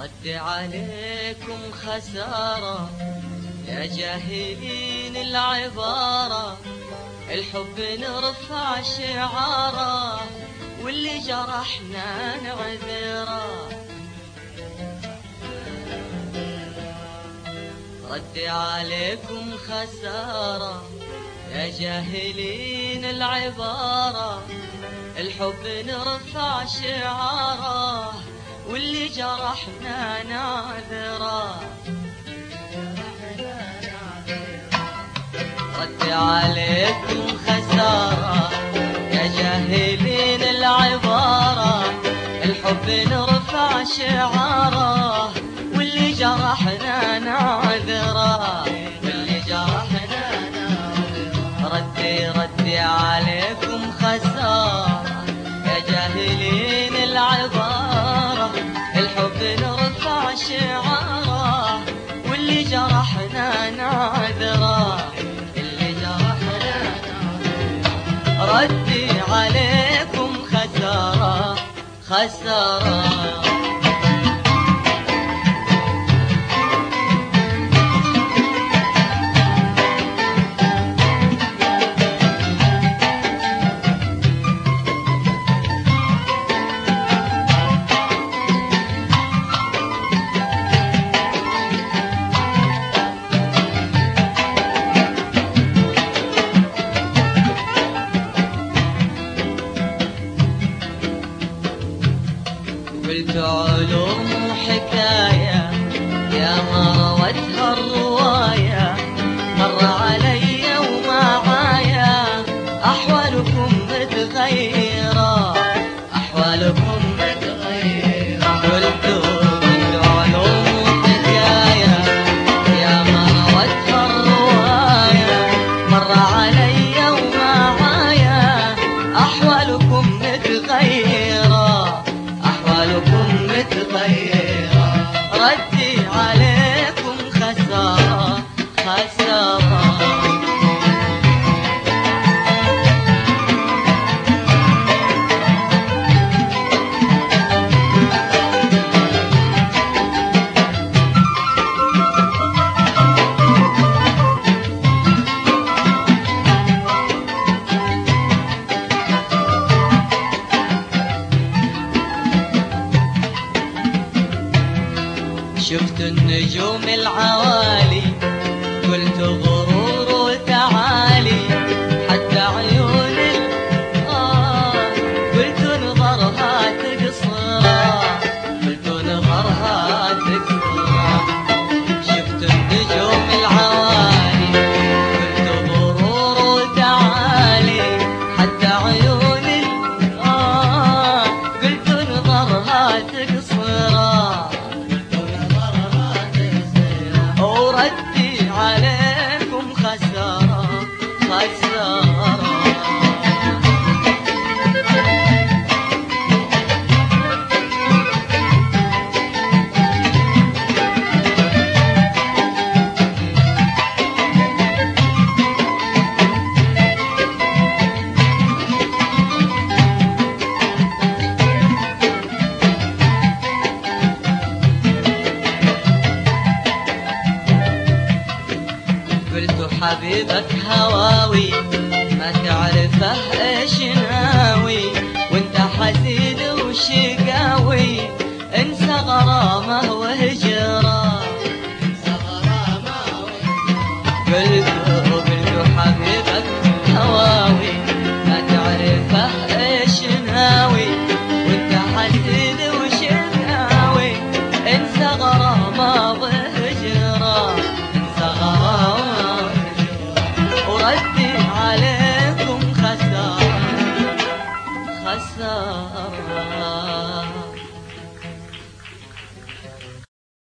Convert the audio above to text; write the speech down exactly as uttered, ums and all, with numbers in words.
رد عليكم خسارة يا جاهلين العبارة، الحب نرفع شعاره واللي جرحنا نعذره. رد عليكم خسارة يا جاهلين العبارة، الحب نرفع شعاره واللي جرحنا نعذره. رد عليكم خسارة يا جاهلين العبارة، الحب نرفع شعاره واللي جرحنا نعذره. واللي جرحنا نعذره. ردي ردي عليكم خسارة يا جاهلين العبارة، الحب نرفع شعاره واللي جرحنا نعذره. اللي جرحنا نعذره. ردي عليكم خسارة خسارة. قلت علوم وحكاية يا ما روتها الرواية، مر علي ومعايا أحوالكم متغيرة، أحوالكم متغيرة. قلت قلت علوم وحكاية يا ما روتها الرواية، مر علي ومعايا أحوالكم متغيرة، أحوالكم متغيرة. ردي عليكم خسارة خسارة. شفت النجوم العوالي قلت غرور وتعالي، حتى عيون آه قلت نظرها تقصرها، قلت نظرها تقصرها. شفت النجوم العوالي قلت غرور وتعالي، حتى عيون آه قلت نظرها تقصرها. ردي عليكم خسارة خسارة. قلت حبيبك هواوي ما تعرفه ايش ناوي، وانت حزين وشقاوي انسى غرامه وهجره، انسى غرامه وهجره. قلت قلت حبيبك هواوي ما تعرفه ايش ناوي، وانت حزين وشقاوي انسى غرامه وهجره، انسى غرامه. ردي عليكم خسارة خسارة.